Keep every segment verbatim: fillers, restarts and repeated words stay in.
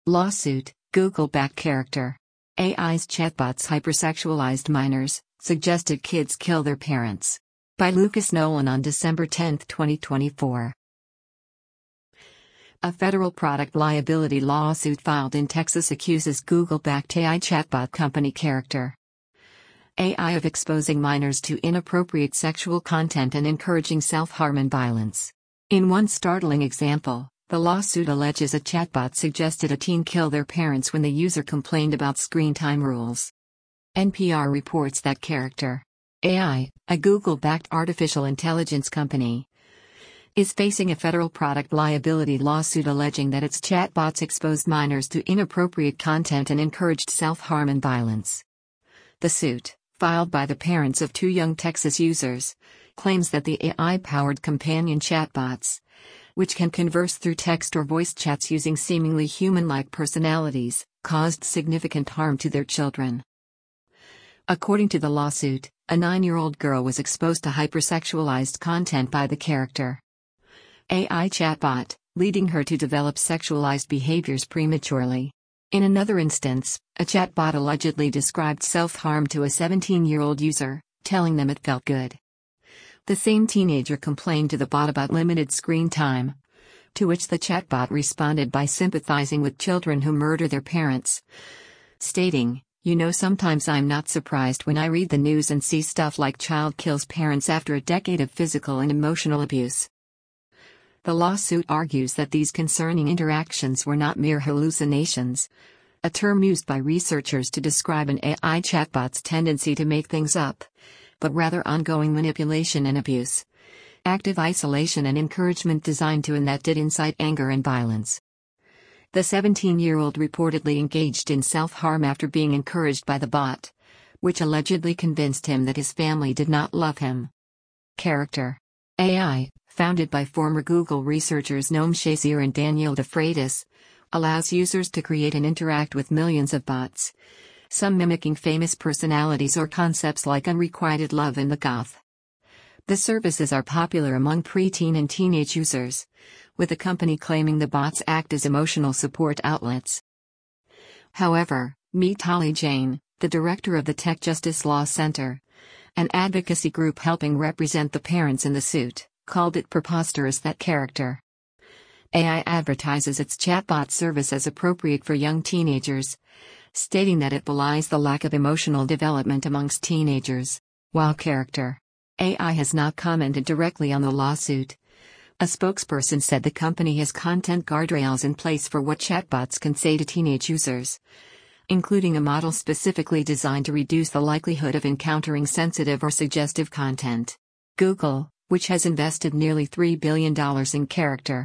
Lawsuit, Google backed character. A I's chatbots hypersexualized minors, suggested kids kill their parents. By Lucas Nolan on December tenth, twenty twenty-four. A federal product liability lawsuit filed in Texas accuses Google-backed A I chatbot company Character A I of exposing minors to inappropriate sexual content and encouraging self-harm and violence. In one startling example, the lawsuit alleges a chatbot suggested a teen kill their parents when the user complained about screen time rules. N P R reports that Character A I, a Google-backed artificial intelligence company, is facing a federal product liability lawsuit alleging that its chatbots exposed minors to inappropriate content and encouraged self-harm and violence. The suit, filed by the parents of two young Texas users, claims that the A I-powered companion chatbots, which can converse through text or voice chats using seemingly human-like personalities, caused significant harm to their children. According to the lawsuit, a nine-year-old girl was exposed to hypersexualized content by the Character A I chatbot, leading her to develop sexualized behaviors prematurely. In another instance, a chatbot allegedly described self-harm to a seventeen-year-old user, telling them it felt good. The same teenager complained to the bot about limited screen time, to which the chatbot responded by sympathizing with children who murder their parents, stating, "You know, sometimes I'm not surprised when I read the news and see stuff like child kills parents after a decade of physical and emotional abuse." The lawsuit argues that these concerning interactions were not mere hallucinations, a term used by researchers to describe an A I chatbot's tendency to make things up, but rather ongoing manipulation and abuse, active isolation and encouragement designed to and that did incite anger and violence. The seventeen-year-old reportedly engaged in self-harm after being encouraged by the bot, which allegedly convinced him that his family did not love him. Character A I, founded by former Google researchers Noam Shazier and Daniel DeFreitas, allows users to create and interact with millions of bots, some mimicking famous personalities or concepts like unrequited love and the goth. The services are popular among preteen and teenage users, with the company claiming the bots act as emotional support outlets. However, meet Holly Jane, the director of the Tech Justice Law Center, an advocacy group helping represent the parents in the suit, called it preposterous that Character A I advertises its chatbot service as appropriate for young teenagers, stating that it belies the lack of emotional development amongst teenagers. While Character A I has not commented directly on the lawsuit, a spokesperson said the company has content guardrails in place for what chatbots can say to teenage users, including a model specifically designed to reduce the likelihood of encountering sensitive or suggestive content. Google, which has invested nearly three billion dollars in Character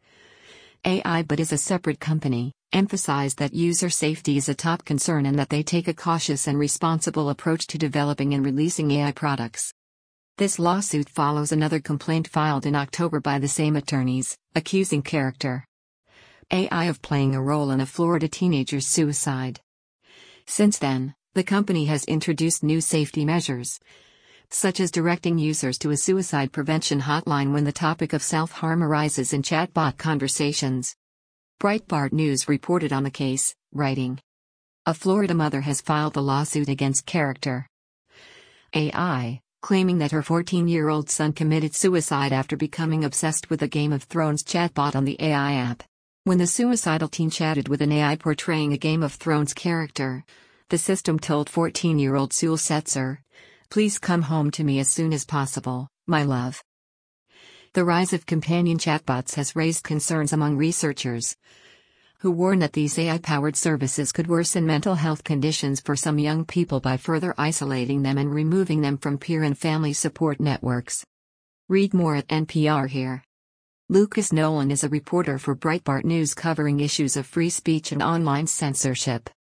A I but is a separate company, emphasized that user safety is a top concern and that they take a cautious and responsible approach to developing and releasing A I products. This lawsuit follows another complaint filed in October by the same attorneys, accusing Character A I of playing a role in a Florida teenager's suicide. Since then, the company has introduced new safety measures, such as directing users to a suicide prevention hotline when the topic of self-harm arises in chatbot conversations. Breitbart News reported on the case, writing, "A Florida mother has filed a lawsuit against Character A I, claiming that her fourteen-year-old son committed suicide after becoming obsessed with a Game of Thrones chatbot on the A I app. When the suicidal teen chatted with an A I portraying a Game of Thrones character, the system told fourteen-year-old Sewell Setzer, 'Please come home to me as soon as possible, my love.'" The rise of companion chatbots has raised concerns among researchers, who warn that these A I-powered services could worsen mental health conditions for some young people by further isolating them and removing them from peer and family support networks. Read more at N P R here. Lucas Nolan is a reporter for Breitbart News covering issues of free speech and online censorship.